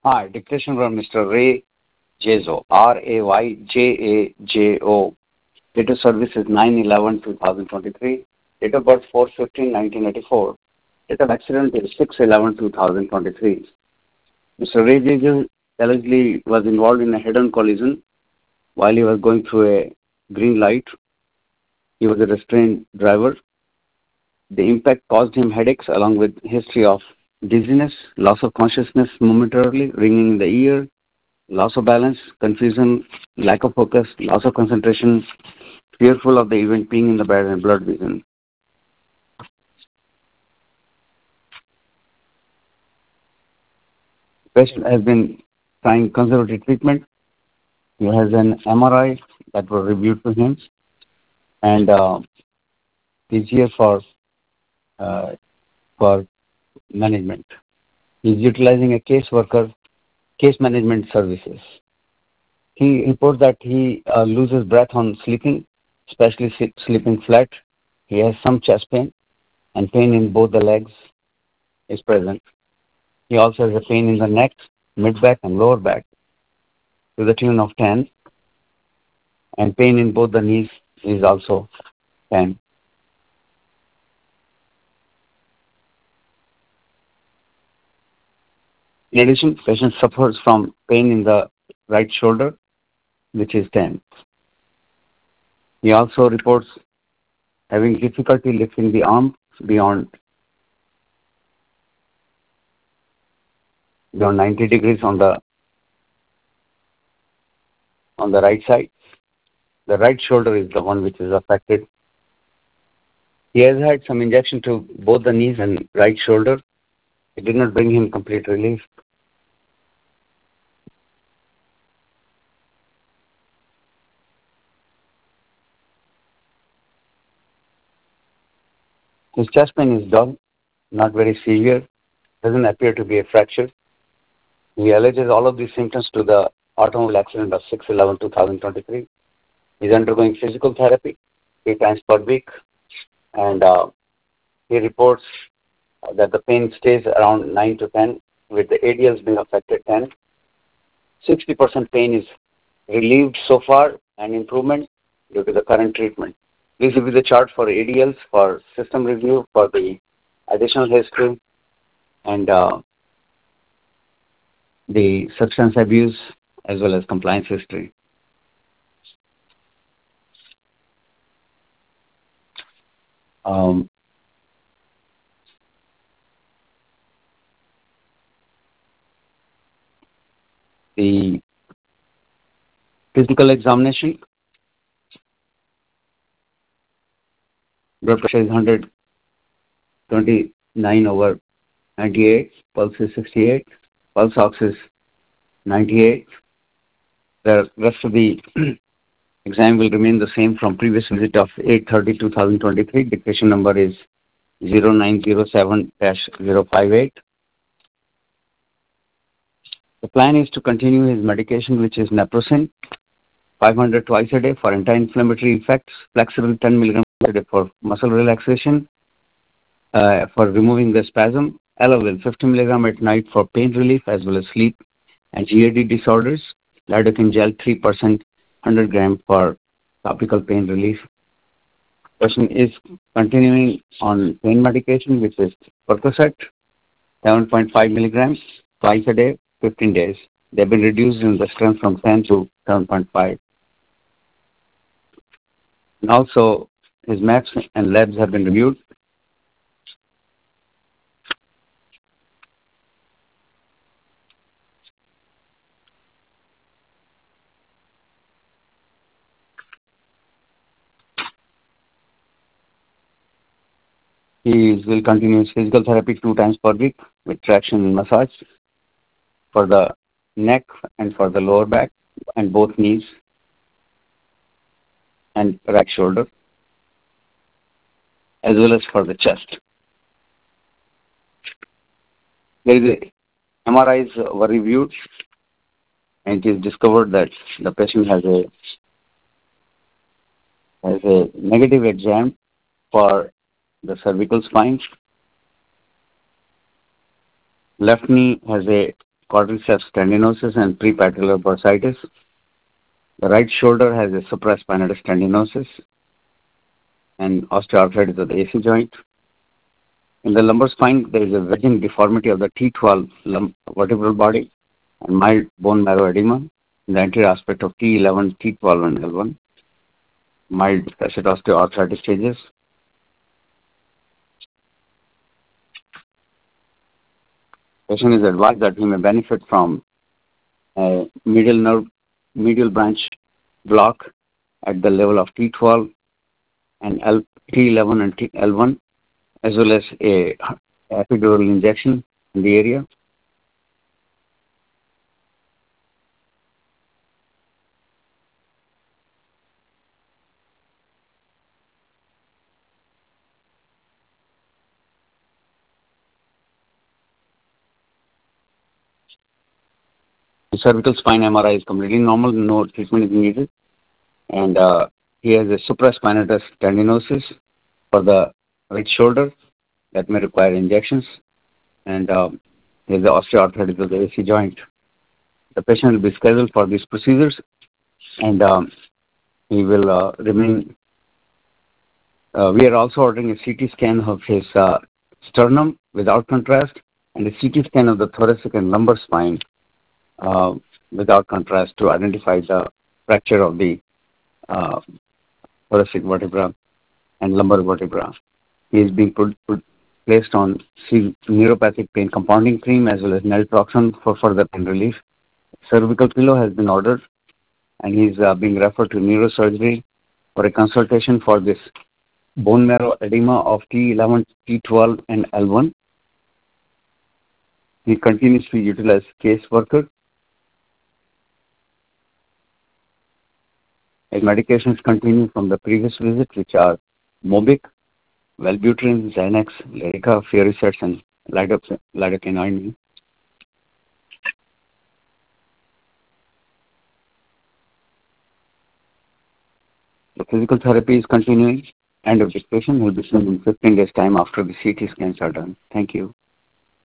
Hi, dictation from Mr. Ray Jazo, Rayjajo. Date of service is 9/11/2023. Date of birth 4/15/1984. Date of accident is 6/11/2023. Mr. Ray Jazo allegedly was involved in a head-on collision while he was going through a green light. He was a restrained driver. The impact caused him headaches along with history of dizziness, loss of consciousness momentarily, ringing in the ear, loss of balance, confusion, lack of focus, loss of concentration, fearful of the event being in the bed, and blood vision. The patient has been trying conservative treatment. He has an MRI that was reviewed to him, and he's here for management. He's utilizing a case management services. He reports that he loses breath on sleeping, especially sleeping flat. He has some chest pain, and pain in both the legs is present. He also has a pain in the neck, mid-back, and lower back to the tune of 10, and pain in both the knees is also 10. In addition, patient suffers from pain in the right shoulder, which is 10. He also reports having difficulty lifting the arm beyond 90 degrees on the right side. The right shoulder is the one which is affected. He has had some injection to both the knees and right shoulder. It did not bring him complete relief. His chest pain is dull, not very severe, doesn't appear to be a fracture. He alleges all of these symptoms to the automobile accident of 6/11/2023. He's undergoing physical therapy 3 times per week, and he reports that the pain stays around 9 to 10, with the ADLs being affected 10. 60% pain is relieved so far and improvement due to the current treatment. This will be the chart for ADLs, for system review, for the additional history, and the substance abuse, as well as compliance history. The physical examination, blood pressure is 129/98, pulse is 68, pulse ox is 98. The rest of the exam will remain the same from previous visit of 8/30/2023. Dictation number is 0907-058. The plan is to continue his medication, which is naproxen, 500 twice a day for anti-inflammatory effects, flexible 10 milligrams a day for muscle relaxation, for removing the spasm, Elavil 50 milligram at night for pain relief as well as sleep and GAD disorders, lidocaine gel 3%, 100 gram for topical pain relief. Person is continuing on pain medication, which is Percocet, 7.5 milligrams twice a day, 15 days. They've been reduced in the strength from 10 to 7.5. And also, his maps and labs have been reviewed. He will continue his physical therapy 2 times per week with traction and massage for the neck and for the lower back and both knees and right shoulder, as well as for the chest. MRIs were reviewed, and it is discovered that the patient has a negative exam for the cervical spine. Left knee has a quadriceps tendinosis and prepatellar bursitis. The right shoulder has a suppressed panatus tendinosis and osteoarthritis of the AC joint. In the lumbar spine, there is a wedging deformity of the T12 vertebral body and mild bone marrow edema in the anterior aspect of T11, T12, and L1. Mild facet osteoarthritis stages. Patient is advised that he may benefit from a medial branch block at the level of T12 and T11 and L1, as well as a epidural injection in the area. The cervical spine MRI is completely normal, no treatment is needed, and he has a suppressed panatus tendinosis for the right shoulder that may require injections, and he has the osteoarthritis of the AC joint. The patient will be scheduled for these procedures, and he will remain. We are also ordering a CT scan of his sternum without contrast and a CT scan of the thoracic and lumbar spine without contrast to identify the fracture of the thoracic vertebra and lumbar vertebra. He is being placed on neuropathic pain compounding cream as well as naltrexone for further pain relief. Cervical pillow has been ordered, and he is being referred to neurosurgery for a consultation for this bone marrow edema of T11, T12, and L1. He continues to utilize caseworker. His medications continue from the previous visit, which are Mobic, Wellbutrin, Xanax, Lyrica, Fioricet, and lidocaine. The physical therapy is continuing, and the patient will be seen in 15 days' time after the CT scans are done. Thank you.